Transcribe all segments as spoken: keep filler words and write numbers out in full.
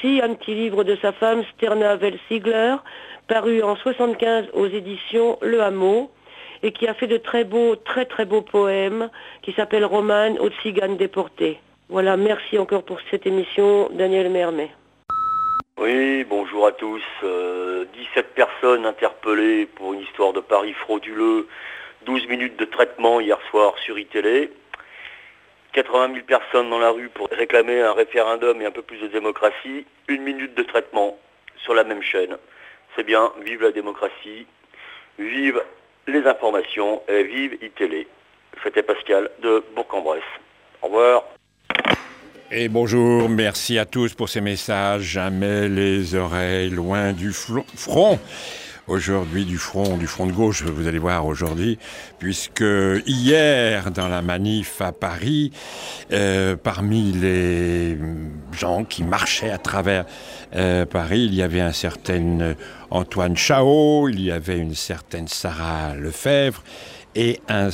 aussi un petit livre de sa femme, Sterna Welsigler, paru en soixante-quinze aux éditions Le Hameau, et qui a fait de très beaux, très très beaux poèmes, qui s'appellent Romane aux tziganes déportés. Voilà, merci encore pour cette émission, Daniel Mermet. Oui, bonjour à tous. Euh, dix-sept personnes interpellées pour une histoire de paris frauduleux, douze minutes de traitement hier soir sur iTélé, quatre-vingt mille personnes dans la rue pour réclamer un référendum et un peu plus de démocratie, une minute de traitement sur la même chaîne. C'est bien, vive la démocratie, vive les informations et vive iTélé. C'était Pascal de Bourg-en-Bresse. Au revoir. Et bonjour, merci à tous pour ces messages. Jamais les oreilles loin du front. Aujourd'hui du front, du front de gauche, vous allez voir aujourd'hui, puisque hier, dans la manif à Paris, euh, parmi les gens qui marchaient à travers euh, Paris, il y avait un certain Antoine Chao, il y avait une certaine Sarah Lefebvre, et un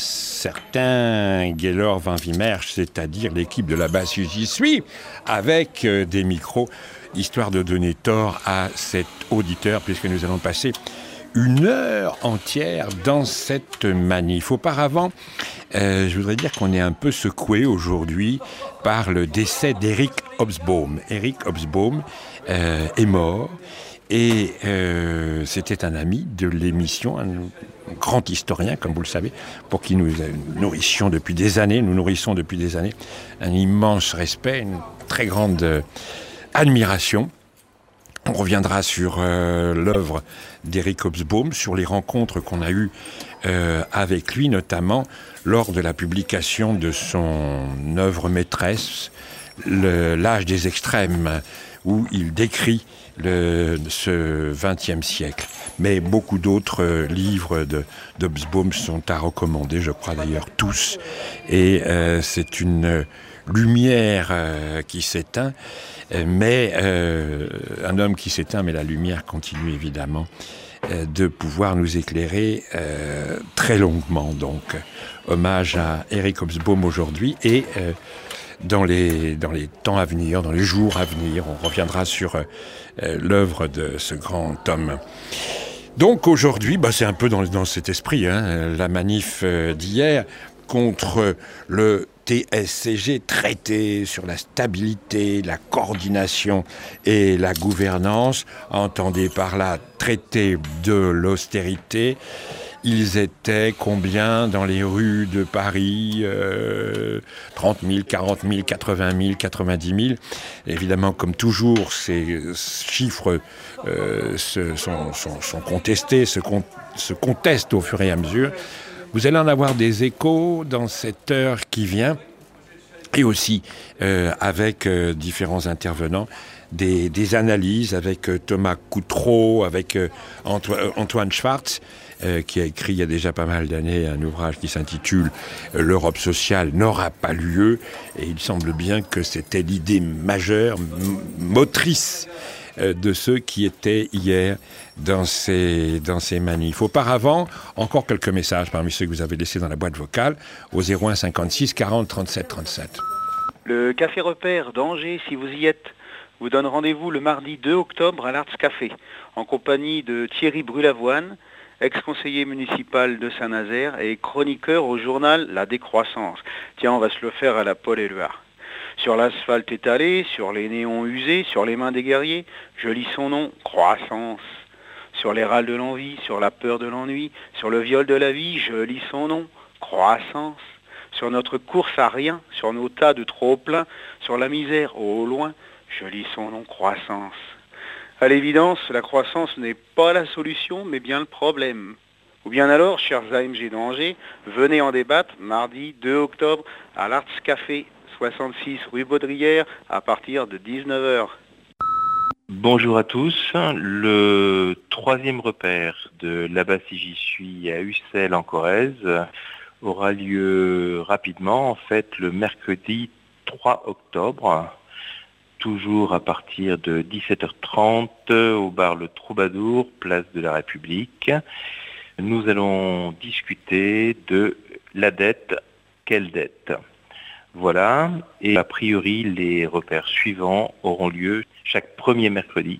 certain Gaylor Van Wimmersch, c'est-à-dire l'équipe de la basse J'y suis, avec euh, des micros, histoire de donner tort à cet auditeur, puisque nous allons passer une heure entière dans cette manif. Auparavant, euh, je voudrais dire qu'on est un peu secoué aujourd'hui par le décès d'Eric Hobsbawm. Eric Hobsbawm euh, est mort. Et euh, c'était un ami de l'émission, un grand historien, comme vous le savez, pour qui nous nourrissions depuis des années, nous nourrissons depuis des années, un immense respect, une très grande euh, admiration. On reviendra sur euh, l'œuvre d'Eric Hobsbawm, sur les rencontres qu'on a eues euh, avec lui, notamment lors de la publication de son œuvre maîtresse, le, L'âge des extrêmes, où il décrit le, ce vingtième siècle. Mais beaucoup d'autres euh, livres de, d'Hobsbawm sont à recommander, je crois d'ailleurs tous. Et euh, c'est une lumière euh, qui s'éteint, mais euh, un homme qui s'éteint, mais la lumière continue évidemment euh, de pouvoir nous éclairer euh, très longuement. Donc, hommage à Eric Hobsbawm aujourd'hui et euh, dans les, dans les temps à venir, dans les jours à venir, on reviendra sur euh, l'œuvre de ce grand homme. Donc aujourd'hui, bah, c'est un peu dans, dans cet esprit, hein, la manif euh, d'hier contre le T S C G, traité sur la stabilité, la coordination et la gouvernance, entendez par là traité de l'austérité. Ils étaient combien dans les rues de Paris euh, trente mille, quarante mille, quatre-vingt mille, quatre-vingt-dix mille. Évidemment, comme toujours, ces chiffres euh, se, sont, sont, sont contestés, se, con, se contestent au fur et à mesure. Vous allez en avoir des échos dans cette heure qui vient, et aussi euh, avec euh, différents intervenants, des, des analyses avec euh, Thomas Coutreau, avec euh, Anto- Antoine Schwartz, euh, qui a écrit il y a déjà pas mal d'années un ouvrage qui s'intitule euh, « L'Europe sociale n'aura pas lieu », et il semble bien que c'était l'idée majeure, m- motrice euh, de ceux qui étaient hier dans ces, dans ces manifs. Auparavant, encore quelques messages parmi ceux que vous avez laissés dans la boîte vocale au zéro un cinquante-six quarante trente-sept trente-sept. Le Café Repère d'Angers, si vous y êtes, vous donne rendez-vous le mardi deux octobre à l'Arts Café, en compagnie de Thierry Brulavoine, ex-conseiller municipal de Saint-Nazaire et chroniqueur au journal La Décroissance. Tiens, on va se le faire à la Paul Éluard. Sur l'asphalte étalé, sur les néons usés, sur les mains des guerriers, je lis son nom, Croissance. Sur les râles de l'envie, sur la peur de l'ennui, sur le viol de la vie, je lis son nom, Croissance. Sur notre course à rien, sur nos tas de trop-plein, sur la misère au loin, je lis son nom, Croissance. À l'évidence, la croissance n'est pas la solution, mais bien le problème. Ou bien alors, chers A M G d'Angers, venez en débattre mardi deux octobre à l'Arts Café, soixante-six rue Baudrière, à partir de dix-neuf heures. Bonjour à tous. Le troisième repère de Là-bas si j'y suis à Ussel en Corrèze aura lieu rapidement, en fait le mercredi trois octobre, toujours à partir de dix-sept heures trente au bar Le Troubadour, place de la République. Nous allons discuter de la dette, quelle dette ? Voilà, et a priori les repères suivants auront lieu chaque premier mercredi